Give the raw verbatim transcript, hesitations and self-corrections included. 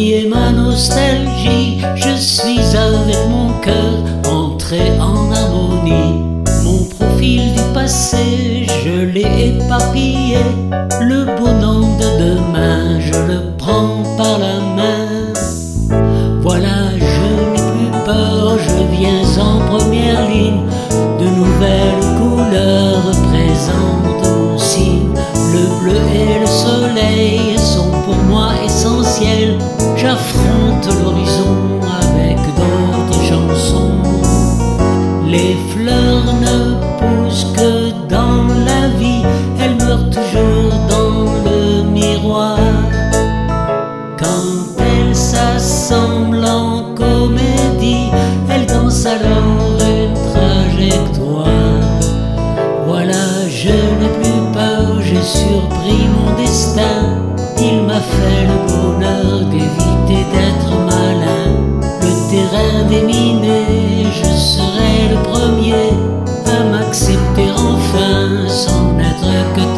nier ma nostalgie, je suis avec mon cœur entré en harmonie. Mon profil du passé, je l'ai éparpillé. Le bonhomme de demain, je le prends par la main. Voilà, je n'ai plus peur, je viens en première ligne. De nouvelles couleurs représentent mon signe. Le bleu et le soleil sont pour moi essentiels. J'affronte l'horizon avec d'autres chansons. Les fleurs ne poussent que dans la vie, elles meurent toujours dans le miroir. Quand elles s'assemblent en comédie, elles dansent alors une trajectoire. Voilà, je n'ai plus peur, j'ai surpris mon destin. Il m'a fait le bonheur d'éviter d'être malin. Le terrain déminé, je serai le premier à m'accepter enfin, sans n'être que